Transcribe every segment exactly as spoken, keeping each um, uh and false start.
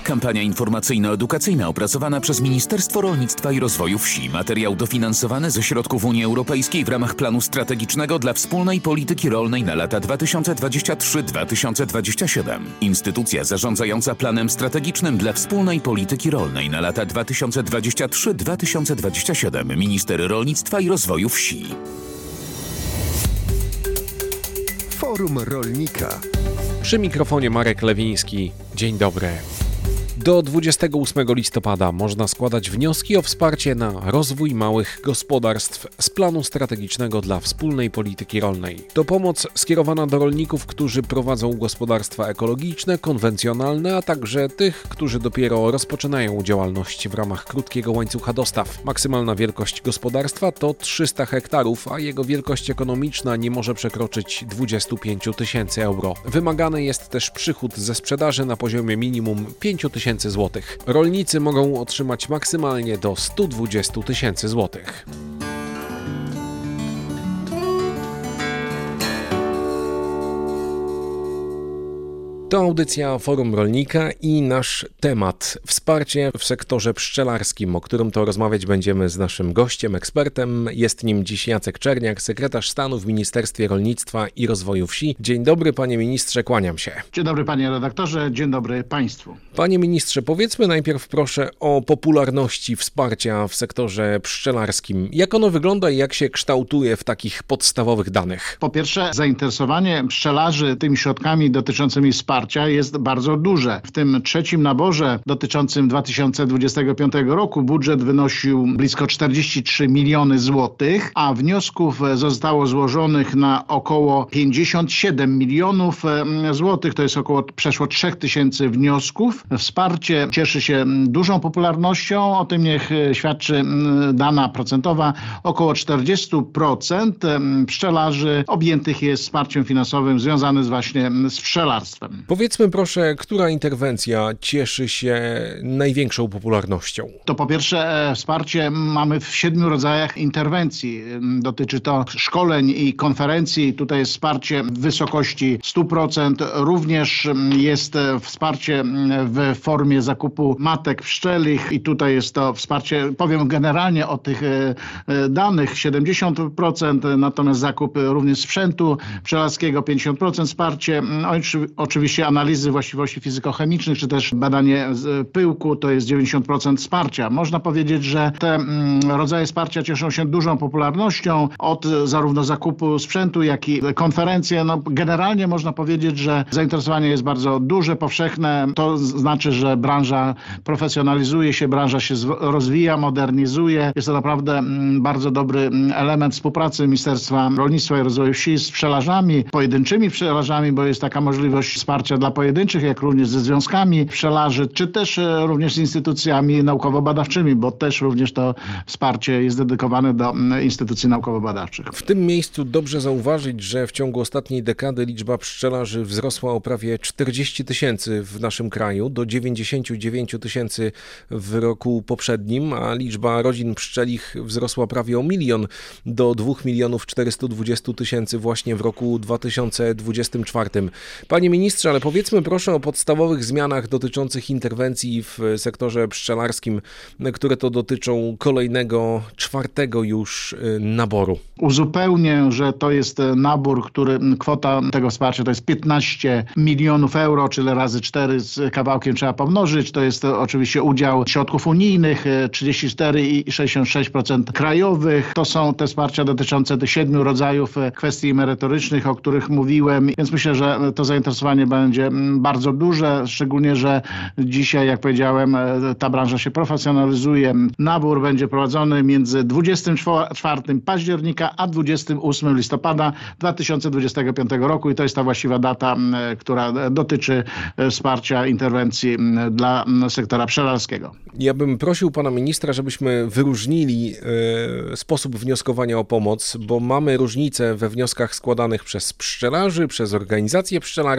Kampania informacyjno-edukacyjna opracowana przez Ministerstwo Rolnictwa i Rozwoju Wsi. Materiał dofinansowany ze środków Unii Europejskiej w ramach planu strategicznego dla wspólnej polityki rolnej na lata dwa tysiące dwudziesty trzeci do dwa tysiące dwudziestego siódmego. Instytucja zarządzająca planem strategicznym dla wspólnej polityki rolnej na lata dwa tysiące dwudziesty trzeci do dwa tysiące dwudziestego siódmego. Minister Rolnictwa i Rozwoju Wsi. Forum Rolnika. Przy mikrofonie Marek Lewiński. Dzień dobry. Do dwudziestego ósmego listopada można składać wnioski o wsparcie na rozwój małych gospodarstw z planu strategicznego dla wspólnej polityki rolnej. To pomoc skierowana do rolników, którzy prowadzą gospodarstwa ekologiczne, konwencjonalne, a także tych, którzy dopiero rozpoczynają działalność w ramach krótkiego łańcucha dostaw. Maksymalna wielkość gospodarstwa to trzysta hektarów, a jego wielkość ekonomiczna nie może przekroczyć dwadzieścia pięć tysięcy euro. Wymagany jest też przychód ze sprzedaży na poziomie minimum pięć tysięcy złotych. Rolnicy mogą otrzymać maksymalnie do sto dwadzieścia tysięcy złotych. To audycja Forum Rolnika i nasz temat wsparcie w sektorze pszczelarskim, o którym to rozmawiać będziemy z naszym gościem, ekspertem. Jest nim dziś Jacek Czerniak, sekretarz stanu w Ministerstwie Rolnictwa i Rozwoju Wsi. Dzień dobry, panie ministrze, kłaniam się. Dzień dobry, panie redaktorze, dzień dobry państwu. Panie ministrze, powiedzmy najpierw proszę o popularności wsparcia w sektorze pszczelarskim. Jak ono wygląda i jak się kształtuje w takich podstawowych danych? Po pierwsze, zainteresowanie pszczelarzy tymi środkami dotyczącymi wsparcia jest bardzo duże. W tym trzecim naborze dotyczącym dwa tysiące dwudziestego piątego roku budżet wynosił blisko czterdzieści trzy miliony złotych, a wniosków zostało złożonych na około pięćdziesiąt siedem milionów złotych. To jest około przeszło trzech tysięcy wniosków. Wsparcie cieszy się dużą popularnością. O tym niech świadczy dana procentowa. Około czterdzieści procent pszczelarzy objętych jest wsparciem finansowym związanym właśnie z pszczelarstwem. Powiedzmy proszę, która interwencja cieszy się największą popularnością? To po pierwsze wsparcie mamy w siedmiu rodzajach interwencji. Dotyczy to szkoleń i konferencji. Tutaj jest wsparcie w wysokości sto procent. Również jest wsparcie w formie zakupu matek pszczelich i tutaj jest to wsparcie, powiem generalnie o tych danych, siedemdziesiąt procent, natomiast zakup również sprzętu pszczelarskiego pięćdziesiąt procent wsparcie. Oczywiście analizy właściwości fizykochemicznych, czy też badanie pyłku, to jest dziewięćdziesiąt procent wsparcia. Można powiedzieć, że te rodzaje wsparcia cieszą się dużą popularnością od zarówno zakupu sprzętu, jak i konferencje. No, generalnie można powiedzieć, że zainteresowanie jest bardzo duże, powszechne. To znaczy, że branża profesjonalizuje się, branża się rozwija, modernizuje. Jest to naprawdę bardzo dobry element współpracy Ministerstwa Rolnictwa i Rozwoju Wsi z pszczelarzami, pojedynczymi pszczelarzami, bo jest taka możliwość wsparcia dla pojedynczych, jak również ze związkami pszczelarzy, czy też również z instytucjami naukowo-badawczymi, bo też również to wsparcie jest dedykowane do instytucji naukowo-badawczych. W tym miejscu dobrze zauważyć, że w ciągu ostatniej dekady liczba pszczelarzy wzrosła o prawie czterdzieści tysięcy w naszym kraju, do dziewięćdziesiąt dziewięć tysięcy w roku poprzednim, a liczba rodzin pszczelich wzrosła prawie o milion, do dwóch milionów czterysta dwadzieścia tysięcy właśnie w roku dwa tysiące dwudziestym czwartym. Panie ministrze, ale powiedzmy proszę o podstawowych zmianach dotyczących interwencji w sektorze pszczelarskim, które to dotyczą kolejnego, czwartego już naboru. Uzupełnię, że to jest nabór, który kwota tego wsparcia to jest piętnaście milionów euro, czyli razy cztery z kawałkiem trzeba pomnożyć. To jest oczywiście udział środków unijnych, trzydzieści cztery i sześćdziesiąt sześć procent krajowych. To są te wsparcia dotyczące tych siedmiu rodzajów kwestii merytorycznych, o których mówiłem, więc myślę, że to zainteresowanie będzie bardzo duże, szczególnie, że dzisiaj, jak powiedziałem, ta branża się profesjonalizuje. Nabór będzie prowadzony między dwudziestym czwartym października a dwudziestego ósmego listopada dwa tysiące dwudziestego piątego roku i to jest ta właściwa data, która dotyczy wsparcia interwencji dla sektora pszczelarskiego. Ja bym prosił pana ministra, żebyśmy wyróżnili e, sposób wnioskowania o pomoc, bo mamy różnice we wnioskach składanych przez pszczelarzy, przez organizacje pszczelarskie,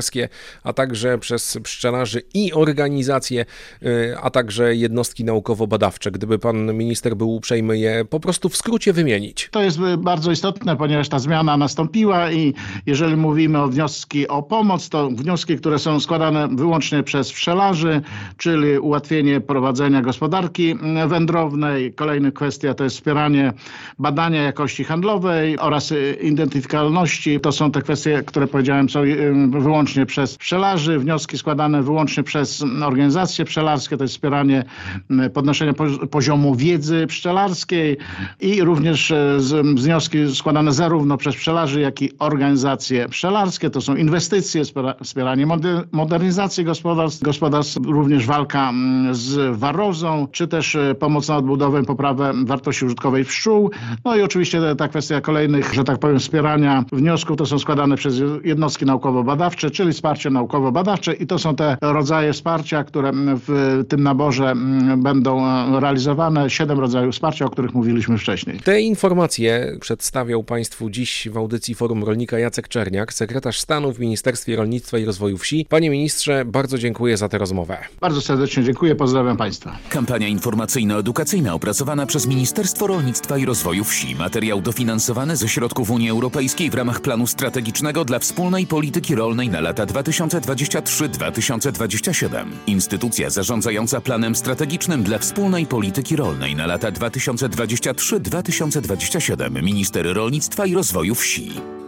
a także przez pszczelarzy i organizacje, a także jednostki naukowo-badawcze. Gdyby pan minister był uprzejmy je po prostu w skrócie wymienić. To jest bardzo istotne, ponieważ ta zmiana nastąpiła i jeżeli mówimy o wnioski o pomoc, to wnioski, które są składane wyłącznie przez pszczelarzy, czyli ułatwienie prowadzenia gospodarki wędrownej. Kolejna kwestia to jest wspieranie badania jakości handlowej oraz identyfikalności. To są te kwestie, które powiedziałem, są wyłącznie przez pszczelarzy. Wnioski składane wyłącznie przez organizacje pszczelarskie, to jest wspieranie podnoszenia poziomu wiedzy pszczelarskiej i również wnioski składane zarówno przez pszczelarzy, jak i organizacje pszczelarskie. To są inwestycje, wspieranie modernizacji gospodarstw, gospodarstw, również walka z warozą, czy też pomoc na odbudowę, poprawę wartości użytkowej pszczół. No i oczywiście ta kwestia kolejnych, że tak powiem, wspierania wniosków, to są składane przez jednostki naukowo-badawcze, czyli wsparcie naukowo-badawcze i to są te rodzaje wsparcia, które w tym naborze będą realizowane. Siedem rodzajów wsparcia, o których mówiliśmy wcześniej. Te informacje przedstawiał Państwu dziś w audycji Forum Rolnika Jacek Czerniak, sekretarz stanu w Ministerstwie Rolnictwa i Rozwoju Wsi. Panie ministrze, bardzo dziękuję za tę rozmowę. Bardzo serdecznie dziękuję, pozdrawiam Państwa. Kampania informacyjno-edukacyjna opracowana przez Ministerstwo Rolnictwa i Rozwoju Wsi. Materiał dofinansowany ze środków Unii Europejskiej w ramach planu strategicznego dla wspólnej polityki rolnej na lata dwa tysiące dwudziesty trzeci do dwa tysiące dwudziestego siódmego. Instytucja zarządzająca planem strategicznym dla wspólnej polityki rolnej na lata dwa tysiące dwudziesty trzeci do dwa tysiące dwudziestego siódmego. Minister Rolnictwa i Rozwoju Wsi.